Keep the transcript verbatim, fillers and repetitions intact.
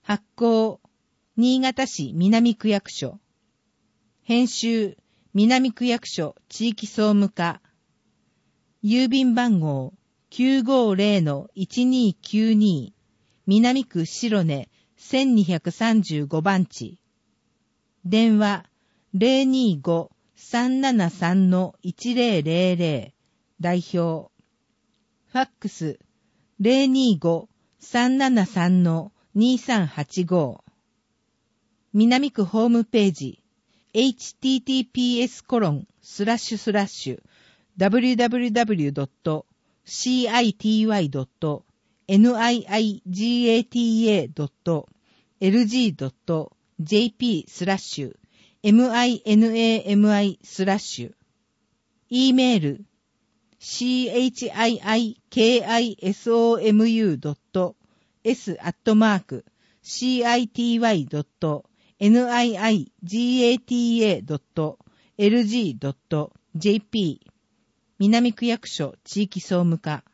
発行、新潟市南区役所。編集、南区役所地域総務課。郵便番号 きゅうごゼロのいちにきゅうに 南区白根せんにひゃくさんじゅうご番地。電話 ゼロにーご さんななさんのいちゼロゼロゼロ 代表。ファックス ゼロにーご さんななさんのにさんはちご。南区ホームページ エイチティーティーピーエス コロンスラッシュスラッシュ ダブリューダブリューダブリュー ドット シーアイティーワイ ドット ニガタ ドット エルジー ドット ジェーピー スラッシュ minami スラッシュ E メール シーエイチアイアイケーアイエスオーエムユー ドット エス アットマーク シーアイティーワイ ドット ニガタ ドット エルジー ドット ジェーピー 南区役所地域総務課。